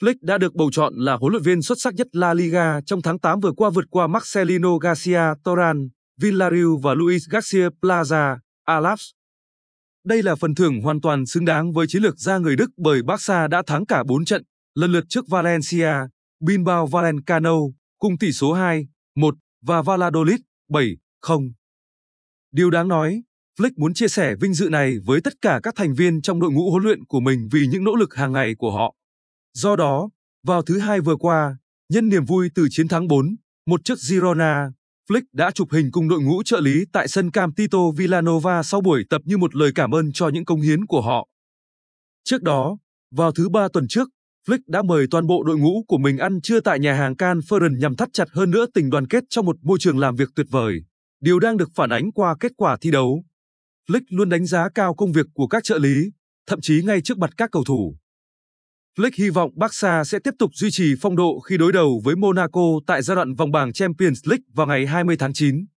Flick đã được bầu chọn là huấn luyện viên xuất sắc nhất La Liga trong tháng 8 vừa qua, vượt qua Marcelino Garcia Toran, Villarreal và Luis Garcia Plaza, Alaves. Đây là phần thưởng hoàn toàn xứng đáng với chiến lược gia người Đức, bởi Barca đã thắng cả 4 trận, lần lượt trước Valencia, Bilbao Valenciano cùng tỷ số 2-1 và Valladolid 7-0. Điều đáng nói, Flick muốn chia sẻ vinh dự này với tất cả các thành viên trong đội ngũ huấn luyện của mình vì những nỗ lực hàng ngày của họ. Do đó, vào thứ Hai vừa qua, nhân niềm vui từ chiến thắng 4-1 trước Girona, Flick đã chụp hình cùng đội ngũ trợ lý tại sân camp Tito Vilanova sau buổi tập như một lời cảm ơn cho những cống hiến của họ. Trước đó, vào thứ Ba tuần trước, Flick đã mời toàn bộ đội ngũ của mình ăn trưa tại nhà hàng Can Ferran nhằm thắt chặt hơn nữa tình đoàn kết trong một môi trường làm việc tuyệt vời, điều đang được phản ánh qua kết quả thi đấu. Flick luôn đánh giá cao công việc của các trợ lý, thậm chí ngay trước mặt các cầu thủ. Flick hy vọng Barca sẽ tiếp tục duy trì phong độ khi đối đầu với Monaco tại giai đoạn vòng bảng Champions League vào ngày 20 tháng 9.